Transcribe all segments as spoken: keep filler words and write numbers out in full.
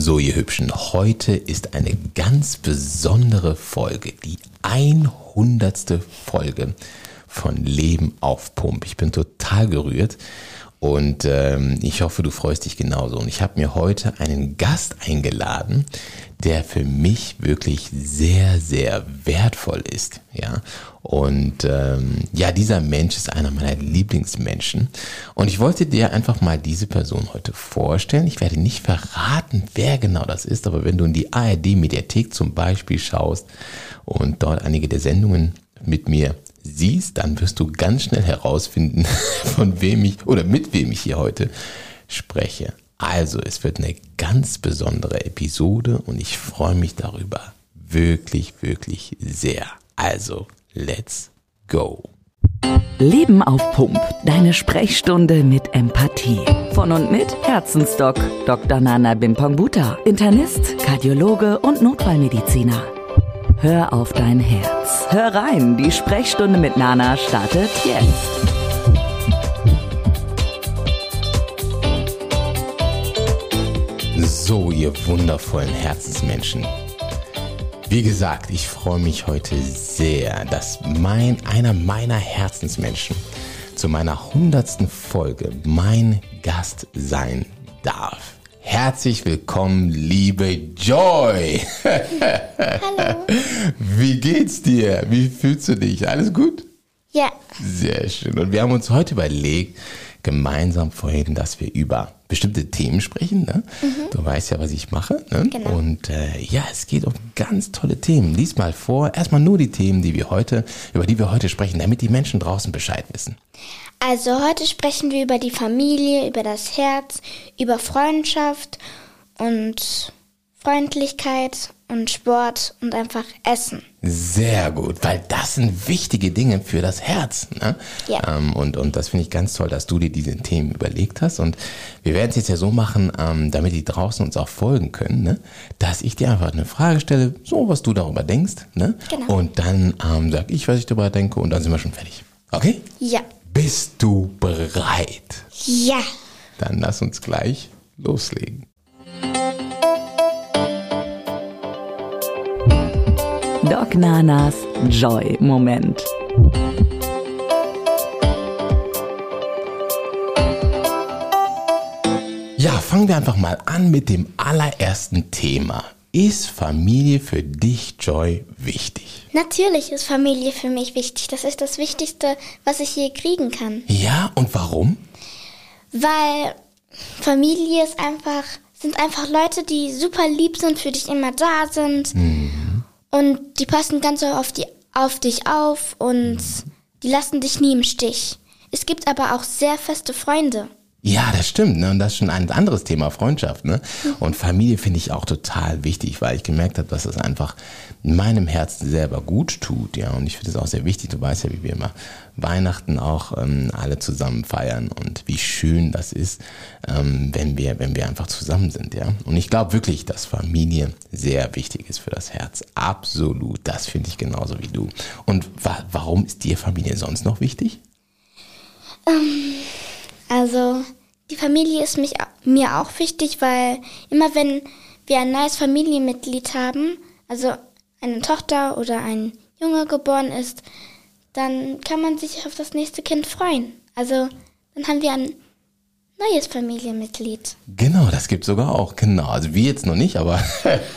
So, ihr Hübschen, heute ist eine ganz besondere Folge, die hundertste Folge von Leben auf Pump. Ich bin total gerührt und ähm, ich hoffe, du freust dich genauso. Und ich habe mir heute einen Gast eingeladen, der für mich wirklich sehr, sehr wertvoll ist. Ja, und ähm, ja, dieser Mensch ist einer meiner Lieblingsmenschen. Und ich wollte dir einfach mal diese Person heute vorstellen. Ich werde nicht verraten, wer genau das ist, aber wenn du in die A R D-Mediathek zum Beispiel schaust und dort einige der Sendungen mit mir siehst, dann wirst du ganz schnell herausfinden, von wem ich oder mit wem ich hier heute spreche. Also, es wird eine ganz besondere Episode und ich freue mich darüber wirklich, wirklich sehr. Also, let's go. Leben auf Pump, deine Sprechstunde mit Empathie. Von und mit Herzensdoc, Doktor Nana Bimpong-Buta, Internist, Kardiologe und Notfallmediziner. Hör auf dein Herz. Hör rein, die Sprechstunde mit Nana startet jetzt. So, ihr wundervollen Herzensmenschen. Wie gesagt, ich freue mich heute sehr, dass mein, einer meiner Herzensmenschen zu meiner hundertsten Folge mein Gast sein darf. Herzlich willkommen, liebe Joy. Hallo. Wie geht's dir? Wie fühlst du dich? Alles gut? Ja. Sehr schön. Und wir haben uns heute überlegt, gemeinsam vorhin, dass wir über bestimmte Themen sprechen. Ne? Mhm. Du weißt ja, was ich mache. Ne? Genau. Und äh, ja, es geht um ganz tolle Themen. Lies mal vor. Erstmal nur die Themen, die wir heute, über die wir heute sprechen, damit die Menschen draußen Bescheid wissen. Also heute sprechen wir über die Familie, über das Herz, über Freundschaft und Freundlichkeit und Sport und einfach Essen. Sehr gut, weil das sind wichtige Dinge für das Herz. Ne? Ja. Ähm, und, und das finde ich ganz toll, dass du dir diese Themen überlegt hast. Und wir werden es jetzt ja so machen, ähm, damit die draußen uns auch folgen können, ne? Dass ich dir einfach eine Frage stelle, so was du darüber denkst. Ne? Genau. Und dann ähm, sag ich, was ich darüber denke und dann sind wir schon fertig. Okay? Ja. Bist du bereit? Ja. Dann lass uns gleich loslegen. Doc Nanas Joy-Moment. Ja, fangen wir einfach mal an mit dem allerersten Thema. Ist Familie für dich, Joy, wichtig? Natürlich ist Familie für mich wichtig. Das ist das Wichtigste, was ich hier kriegen kann. Ja, und warum? Weil Familie ist einfach, sind einfach Leute, die super lieb sind, für dich immer da sind. Mhm. Und die passen ganz so auf, die, auf dich auf und die lassen dich nie im Stich. Es gibt aber auch sehr feste Freunde. Ja, das stimmt, ne? Und das ist schon ein anderes Thema, Freundschaft, ne? Und Familie finde ich auch total wichtig, weil ich gemerkt habe, dass es einfach meinem Herzen selber gut tut, ja. Und ich finde es auch sehr wichtig, du weißt ja, wie wir immer Weihnachten auch ähm, alle zusammen feiern und wie schön das ist, ähm, wenn wir, wenn wir einfach zusammen sind, ja. Und ich glaube wirklich, dass Familie sehr wichtig ist für das Herz. Absolut, das finde ich genauso wie du. Und wa- warum ist dir Familie sonst noch wichtig? Ähm, also die Familie ist mich, mir auch wichtig, weil immer wenn wir ein neues Familienmitglied haben, also eine Tochter oder ein Junge geboren ist, dann kann man sich auf das nächste Kind freuen. Also dann haben wir ein neues Familienmitglied. Genau, das gibt's sogar auch, genau. Also wir jetzt noch nicht, aber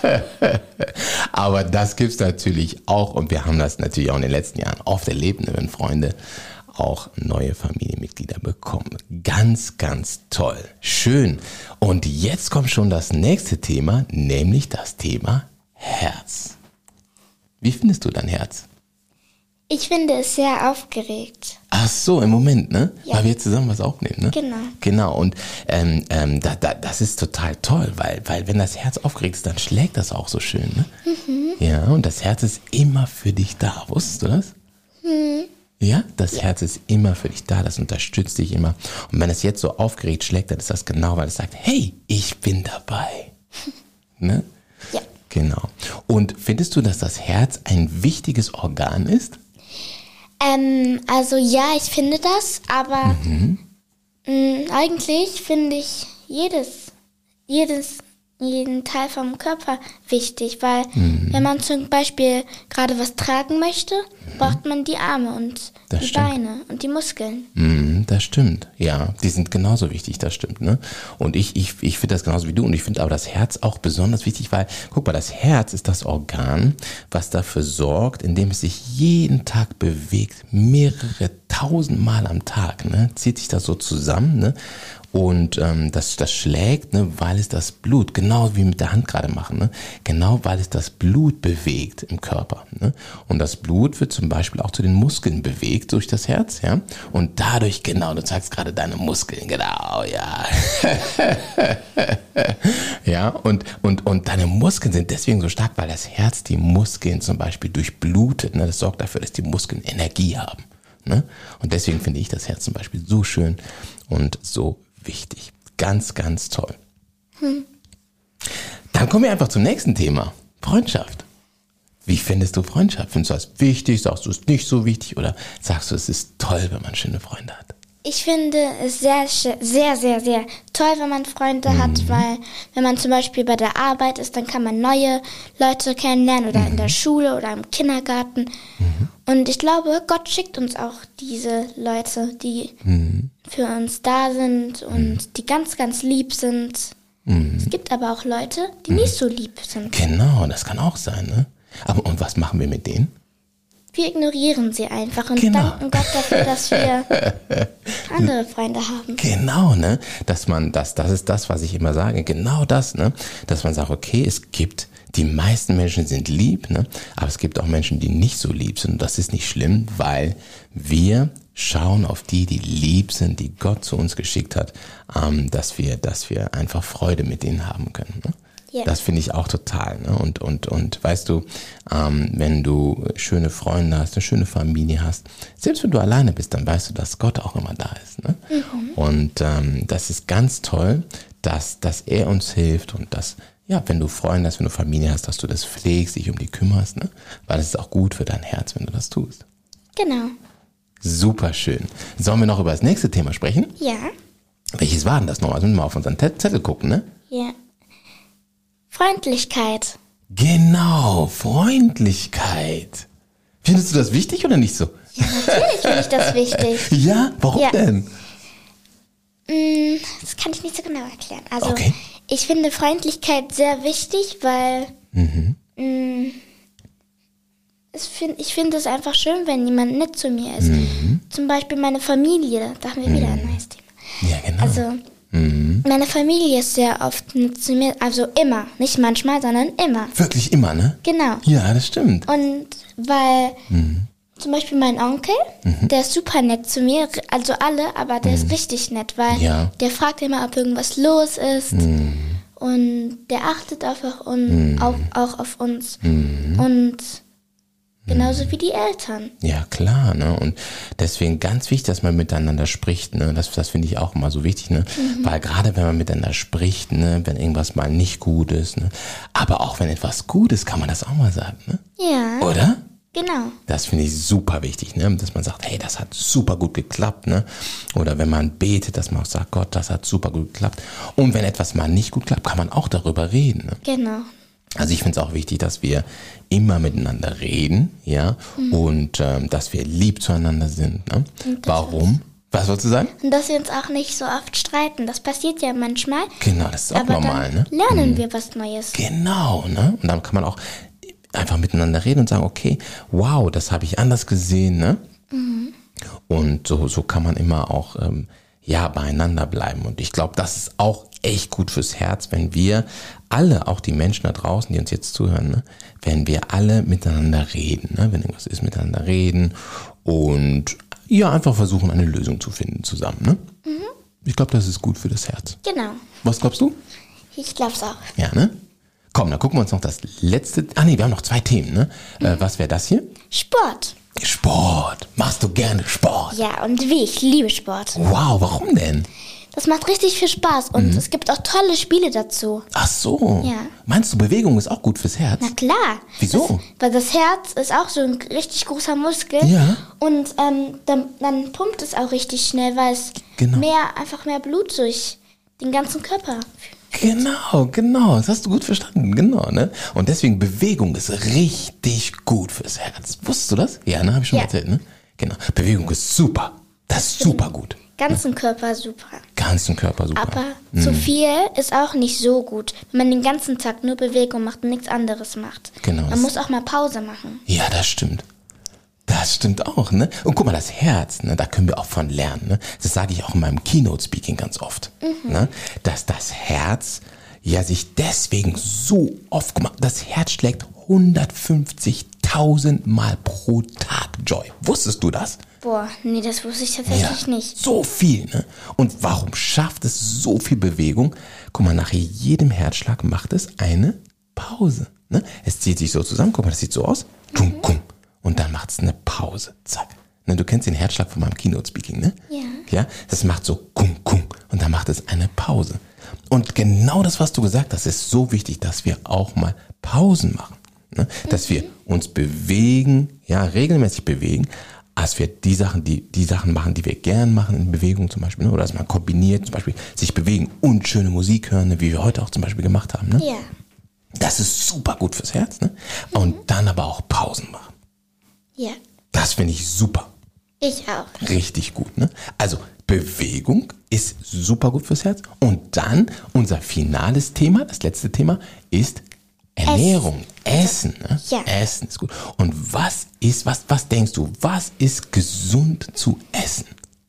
aber das gibt's natürlich auch und wir haben das natürlich auch in den letzten Jahren oft erlebt, ne, wenn Freunde auch neue Familienmitglieder bekommen. Ganz, ganz toll. Schön. Und jetzt kommt schon das nächste Thema, nämlich das Thema Herz. Wie findest du dein Herz? Ich finde es sehr aufgeregt. Ach so, im Moment, ne? Ja. Weil wir zusammen was aufnehmen, ne? Genau. Genau, und ähm, ähm, da, da, das ist total toll, weil, weil wenn das Herz aufgeregt ist, dann schlägt das auch so schön, ne? Mhm. Ja, und das Herz ist immer für dich da. Wusstest du das? Mhm. Ja, das ja. Herz ist immer für dich da, das unterstützt dich immer. Und wenn es jetzt so aufgeregt schlägt, dann ist das genau, weil es sagt, hey, ich bin dabei. Ne? Ja. Genau. Und findest du, dass das Herz ein wichtiges Organ ist? Ähm, also ja, ich finde das, aber Mhm. mh, eigentlich finde ich jedes, jedes jeden Teil vom Körper wichtig, weil mhm. wenn man zum Beispiel gerade was tragen möchte, mhm. braucht man die Arme und das die stimmt. Beine und die Muskeln. Mhm, das stimmt, ja, die sind genauso wichtig, das stimmt, ne? Und ich, ich, ich finde das genauso wie du und ich finde aber das Herz auch besonders wichtig, weil, guck mal, das Herz ist das Organ, was dafür sorgt, indem es sich jeden Tag bewegt, mehrere tausend Mal am Tag, ne? Zieht sich das so zusammen, ne? Und ähm, das, das schlägt, ne, weil es das Blut, genau wie mit der Hand gerade machen, ne, genau weil es das Blut bewegt im Körper. Ne? Und das Blut wird zum Beispiel auch zu den Muskeln bewegt durch das Herz, ja. Und dadurch, genau, du zeigst gerade deine Muskeln, genau, ja. ja, und, und, und deine Muskeln sind deswegen so stark, weil das Herz die Muskeln zum Beispiel durchblutet. Ne? Das sorgt dafür, dass die Muskeln Energie haben. Ne? Und deswegen finde ich das Herz zum Beispiel so schön und so wichtig. Ganz, ganz toll. Hm. Dann kommen wir einfach zum nächsten Thema. Freundschaft. Wie findest du Freundschaft? Findest du das wichtig? Sagst du es nicht so wichtig? Oder sagst du, es ist toll, wenn man schöne Freunde hat? Ich finde es sehr, sehr, sehr, sehr toll, wenn man Freunde mhm. hat, weil wenn man zum Beispiel bei der Arbeit ist, dann kann man neue Leute kennenlernen oder mhm. in der Schule oder im Kindergarten. Mhm. Und ich glaube, Gott schickt uns auch diese Leute, die mhm. für uns da sind und mhm. die ganz, ganz lieb sind. Mhm. Es gibt aber auch Leute, die mhm. nicht so lieb sind. Genau, das kann auch sein, ne? Aber und was machen wir mit denen? Wir ignorieren sie einfach und genau. danken Gott dafür, dass wir andere Freunde haben. Genau, ne? Dass man, das, das ist das, was ich immer sage. Genau das, ne? Dass man sagt, okay, es gibt, die meisten Menschen sind lieb, ne? Aber es gibt auch Menschen, die nicht so lieb sind. Und das ist nicht schlimm, weil wir schauen auf die, die lieb sind, die Gott zu uns geschickt hat, ähm, dass wir, dass wir einfach Freude mit denen haben können, ne? Yeah. Das finde ich auch total. Ne? Und, und, und weißt du, ähm, wenn du schöne Freunde hast, eine schöne Familie hast, selbst wenn du alleine bist, dann weißt du, dass Gott auch immer da ist. Ne? Mhm. Und ähm, das ist ganz toll, dass, dass er uns hilft und dass, ja, wenn du Freunde hast, wenn du Familie hast, dass du das pflegst, dich um die kümmerst, ne? Weil es ist auch gut für dein Herz, wenn du das tust. Genau. Super schön. Sollen wir noch über das nächste Thema sprechen? Ja. Welches war denn das nochmal? Sollen wir mal auf unseren Zettel gucken, ne? Ja. Freundlichkeit. Genau, Freundlichkeit. Findest du das wichtig oder nicht so? Ja, natürlich finde ich das wichtig. Ja? Warum ja. denn? Das kann ich nicht so genau erklären. Also, okay. Ich finde Freundlichkeit sehr wichtig, weil mhm. mh, es find, ich finde es einfach schön, wenn jemand nett zu mir ist. Mhm. Zum Beispiel meine Familie. Da haben wir mhm. wieder ein neues Thema. Ja, genau. Also, Mhm. meine Familie ist sehr oft nett zu mir, also immer, nicht manchmal, sondern immer. Wirklich immer, ne? Genau. Ja, das stimmt. Und weil mhm. zum Beispiel mein Onkel, mhm. der ist super nett zu mir, also alle, aber der mhm. ist richtig nett, weil ja. der fragt immer, ob irgendwas los ist mhm. und der achtet auf, auf un, mhm. auch, auch auf uns mhm. und genauso wie die Eltern. Ja, klar, ne? Und deswegen ganz wichtig, dass man miteinander spricht, ne? Das, das finde ich auch immer so wichtig, ne? Mhm. Weil gerade wenn man miteinander spricht, ne? Wenn irgendwas mal nicht gut ist, ne? Aber auch wenn etwas gut ist, kann man das auch mal sagen, ne? Ja. Oder? Genau. Das finde ich super wichtig, ne? Dass man sagt, hey, das hat super gut geklappt, ne? Oder wenn man betet, dass man auch sagt, Gott, das hat super gut geklappt. Und wenn etwas mal nicht gut klappt, kann man auch darüber reden, ne? Genau. Also ich finde es auch wichtig, dass wir immer miteinander reden, ja, mhm. und ähm, dass wir lieb zueinander sind. Ne? Warum? Was wolltest du sagen? Und dass wir uns auch nicht so oft streiten. Das passiert ja manchmal. Genau, das ist auch aber normal. Dann ne? lernen mhm. wir was Neues. Genau, ne? Und dann kann man auch einfach miteinander reden und sagen, okay, wow, das habe ich anders gesehen, ne? Mhm. Und so, so kann man immer auch ähm, ja, beieinander bleiben. Und ich glaube, das ist auch echt gut fürs Herz, wenn wir alle, auch die Menschen da draußen, die uns jetzt zuhören, ne, wenn wir alle miteinander reden, ne, wenn irgendwas ist, miteinander reden und ja, einfach versuchen, eine Lösung zu finden zusammen. Ne? Mhm. Ich glaube, das ist gut für das Herz. Genau. Was glaubst du? Ich glaube es auch. Ja, ne? Komm, dann gucken wir uns noch das letzte, ah nee, wir haben noch zwei Themen, ne? Mhm. Äh, was wäre das hier? Sport. Sport. Machst du gerne Sport? Ja, und wie? Ich liebe Sport. Wow, warum denn? Das macht richtig viel Spaß und mhm. es gibt auch tolle Spiele dazu. Ach so. Ja. Meinst du, Bewegung ist auch gut fürs Herz? Na klar. Wieso? Das, weil das Herz ist auch so ein richtig großer Muskel. Ja. Und ähm, dann, dann pumpt es auch richtig schnell, weil es genau. mehr, einfach mehr Blut durch den ganzen Körper Genau, genau. Das hast du gut verstanden. Genau, ne? Und deswegen Bewegung ist richtig gut fürs Herz. Wusstest du das? Ja, ne? Habe ich schon Ja. erzählt, ne? Genau. Bewegung ist super. Das ist super gut. Ganzen Körper super. Ganzen Körper super. Aber zu viel ist auch nicht so gut, wenn man den ganzen Tag nur Bewegung macht und nichts anderes macht. Genau. Man muss auch mal Pause machen. Ja, das stimmt. Das stimmt auch, ne? Und guck mal, das Herz, ne, da können wir auch von lernen, ne? Das sage ich auch in meinem Keynote-Speaking ganz oft, Mhm. ne? Dass das Herz ja sich deswegen so oft gemacht, das Herz schlägt hundertfünfzigtausend Mal pro Tag, Joy. Wusstest du das? Boah, nee, das wusste ich tatsächlich nicht. So viel, ne? Und warum schafft es so viel Bewegung? Guck mal, nach jedem Herzschlag macht es eine Pause, ne? Es zieht sich so zusammen, guck mal, das sieht so aus. Tum, kum. Und dann macht es eine Pause, zack. Ne, du kennst den Herzschlag von meinem Keynote-Speaking, ne? Ja. Ja, das macht so kum, kum. Und dann macht es eine Pause. Und genau das, was du gesagt hast, ist so wichtig, dass wir auch mal Pausen machen. Ne? Dass wir uns bewegen, ja, regelmäßig bewegen, als wir die Sachen, die, die Sachen machen, die wir gern machen in Bewegung zum Beispiel, ne? Oder dass man kombiniert, zum Beispiel sich bewegen und schöne Musik hören, ne? Wie wir heute auch zum Beispiel gemacht haben. Ne? Ja. Das ist super gut fürs Herz. Ne? Und dann aber auch Pausen machen. Ja. Das finde ich super. Ich auch. Richtig gut. Ne? Also Bewegung ist super gut fürs Herz. Und dann unser finales Thema, das letzte Thema, ist Ernährung. Essen. Ne? Ja. Essen ist gut. Und was ist, was, was denkst du, was ist gesund zu essen?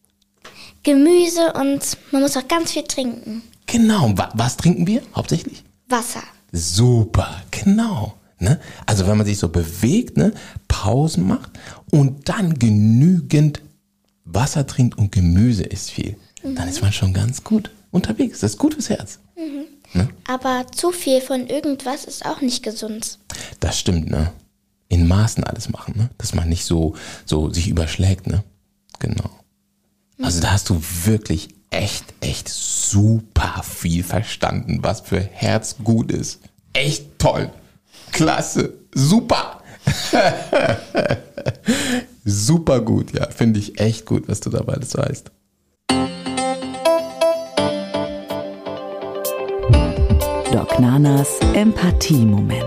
Gemüse und man muss auch ganz viel trinken. Genau. Wa- Was trinken wir hauptsächlich? Wasser. Super, genau. Ne? Also wenn man sich so bewegt, ne, Pausen macht und dann genügend Wasser trinkt und Gemüse isst viel, mhm. dann ist man schon ganz gut unterwegs. Das ist gut fürs Herz. Mhm. Ne? Aber zu viel von irgendwas ist auch nicht gesund. Das stimmt, ne? In Maßen alles machen, ne? Dass man nicht so, so sich überschlägt, ne? Genau. Also da hast du wirklich echt, echt super viel verstanden, was für Herz gut ist. Echt toll. Klasse. Super. Super gut, ja. Finde ich echt gut, was du dabei das weißt. Doc Nanas Empathie-Moment.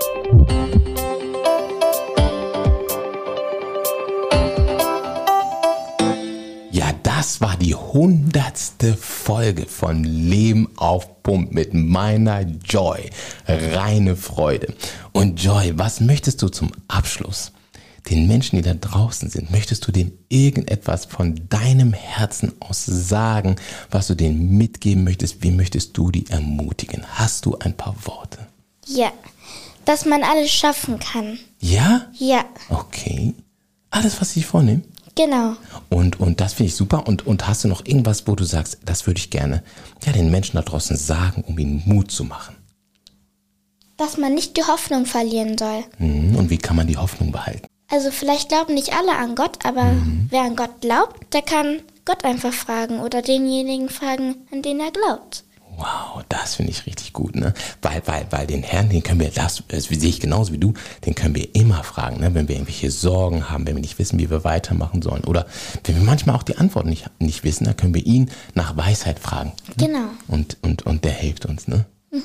Ja, das war die hundertste Folge von Leben auf Pump mit meiner Joy. Reine Freude. Und Joy, was möchtest du zum Abschluss den Menschen, die da draußen sind, möchtest du denen irgendetwas von deinem Herzen aus sagen, was du denen mitgeben möchtest? Wie möchtest du die ermutigen? Hast du ein paar Worte? Ja, dass man alles schaffen kann. Ja? Ja, Okay. Alles, was sie sich vornehmen? genau. Und, und das finde ich super. Und, und hast du noch irgendwas, wo du sagst, das würde ich gerne ja, den Menschen da draußen sagen, um ihnen Mut zu machen? Dass man nicht die Hoffnung verlieren soll. Mhm. Und wie kann man die Hoffnung behalten? Also vielleicht glauben nicht alle an Gott, aber Mhm. wer an Gott glaubt, der kann Gott einfach fragen oder denjenigen fragen, an den er glaubt. Wow, das finde ich richtig gut, ne? Weil, weil, weil den Herrn, den können wir, das, das sehe ich genauso wie du, den können wir immer fragen, ne? Wenn wir irgendwelche Sorgen haben, wenn wir nicht wissen, wie wir weitermachen sollen. Oder wenn wir manchmal auch die Antwort nicht, nicht wissen, dann können wir ihn nach Weisheit fragen. Ne? Genau. Und, und, und der hilft uns, ne? Mhm.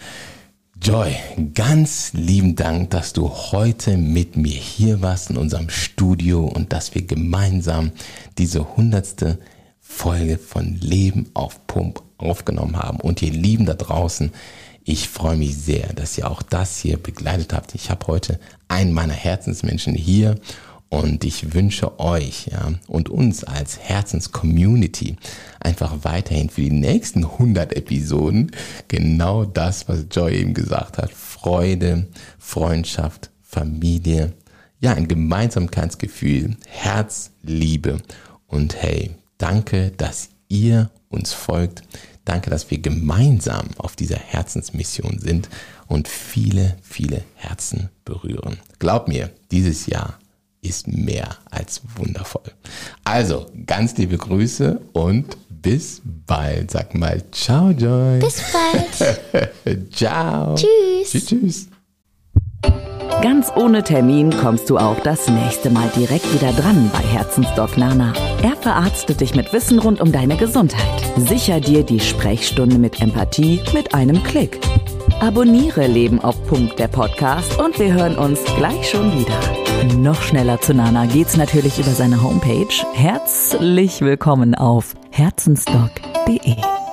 Joy, ganz lieben Dank, dass du heute mit mir hier warst in unserem Studio und dass wir gemeinsam diese hundertste Folge von Leben auf Pump aufgenommen haben. Und ihr Lieben da draußen, ich freue mich sehr, dass ihr auch das hier begleitet habt. Ich habe heute einen meiner Herzensmenschen hier und ich wünsche euch ja, und uns als Herzenscommunity einfach weiterhin für die nächsten hundert Episoden genau das, was Joy eben gesagt hat. Freude, Freundschaft, Familie, ja, ein Gemeinsamkeitsgefühl, Herz, Liebe und hey, danke, dass ihr uns folgt. Danke, dass wir gemeinsam auf dieser Herzensmission sind und viele, viele Herzen berühren. Glaub mir, dieses Jahr ist mehr als wundervoll. Also, ganz liebe Grüße und bis bald. Sag mal ciao, Joy. Bis bald. Ciao. Tschüss. Tschüss, tschüss. Ganz ohne Termin kommst du auch das nächste Mal direkt wieder dran bei Herzensdoc Nana. Er verarztet dich mit Wissen rund um deine Gesundheit. Sicher dir die Sprechstunde mit Empathie mit einem Klick. Abonniere Leben auf Pump, der Podcast, und wir hören uns gleich schon wieder. Noch schneller zu Nana geht's natürlich über seine Homepage. Herzlich willkommen auf herzensdoc punkt de.